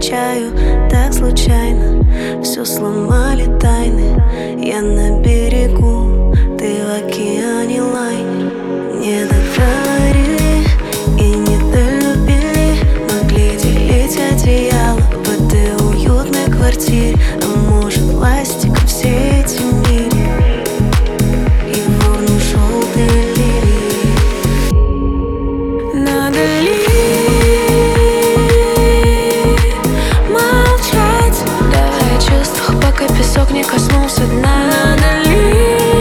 отвечаю так случайно. Все сломали тайны, я на берегу, ты в океане лайнер. Не договорили и не долюбили, могли делить одеяло в этой уютной квартире. А может, пластиком все эти мили и в урну желтые лилии. Надо ли молчать, давай о чувствах, пока песок не коснулся дна? Надо ли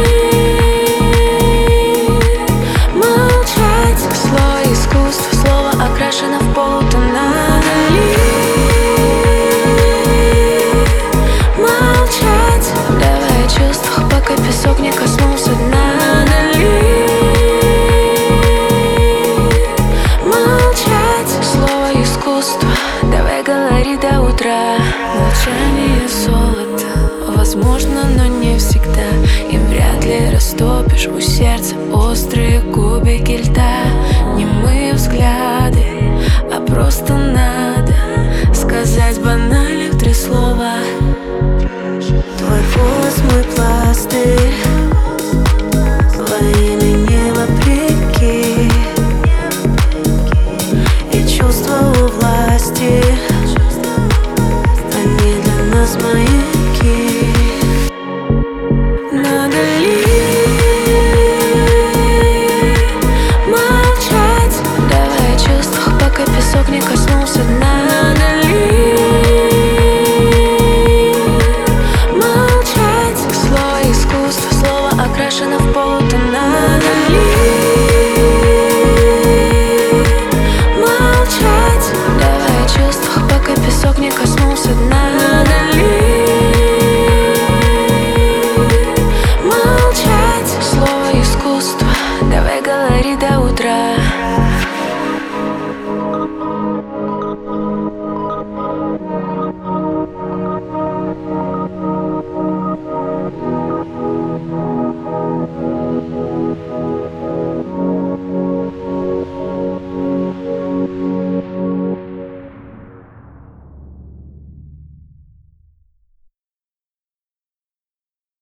молчать, слово искусство, слово окрашено в полутона? Надо ли молчать, давай о чувствах, пока песок не коснулся дна? Надо ли молчать, слово искусство, давай говори до утра. Молчание золото, возможно, но не всегда. Им вряд ли растопишь